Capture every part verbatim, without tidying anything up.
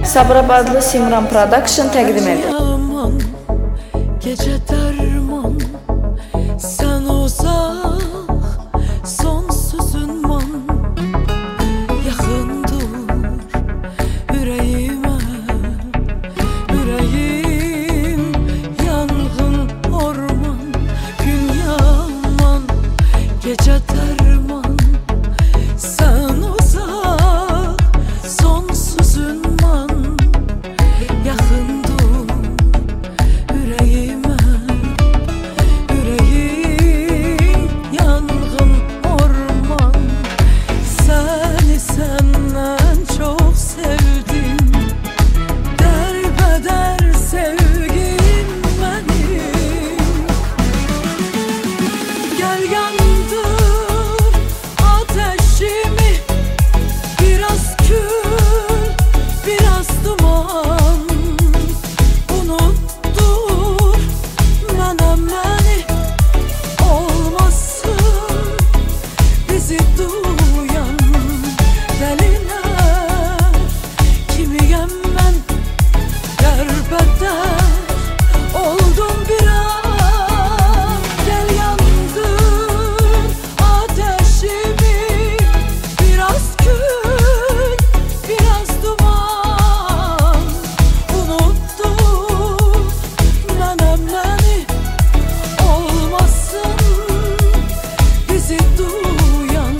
Sabrab adlı Simran Production təqdim edir. Yaman, gece derman, sen uzak, sonsuzun man. Yakın dur yüreğime, yüreğim yangın orman. Gün yaman, gece derman, sen uzak, sonsuzun man. Yakın dur yüreğime, yüreğim yangın orman. Seni senden çok sevdim, derbeder sevgim benim. Gel yandır ateşimi, biraz kül, biraz duman. Unuttur menem beni, olmasın bizi duyan deliler. Kimiyem ben, derbeder oldum bir an. Gel yandır ateşimi, biraz kül, biraz duman. Unuttur menem beni, olmasın bizi duyan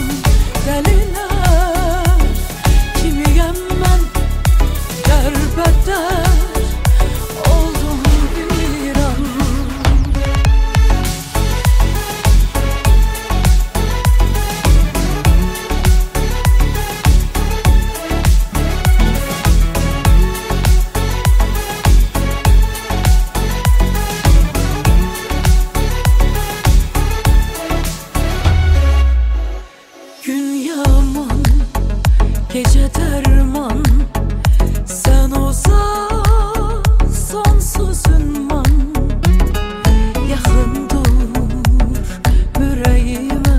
deliler. Kimiyem ben, derbeder oldum bir an. Gün yaman, gece derman, sen uzak, sonsuzun man. Yakın dur yüreğime,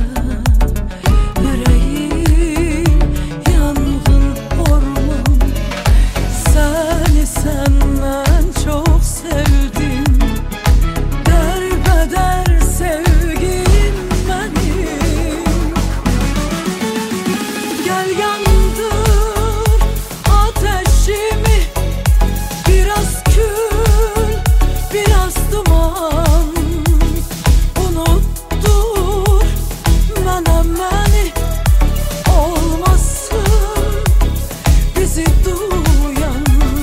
yüreğim yangın orman. Seni senden çok sevdim, derbeder sevgim benim. Gel yandır ateşimi, biraz kül, biraz duman. Unuttur menem beni, olmasın bizi duyan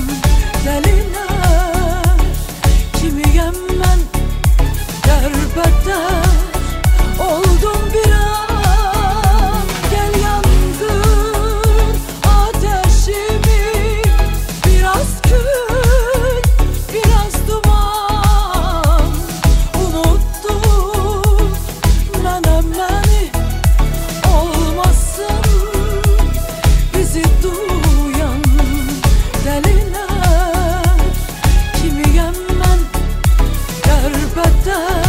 deliler. Kimiyem ben, derbeder oldum bir an. Gel yandır ateşimi, biraz kül, biraz duman. Unuttur menem beni, olmasın bizi duyan deliler. Kimiyem ben, derbeder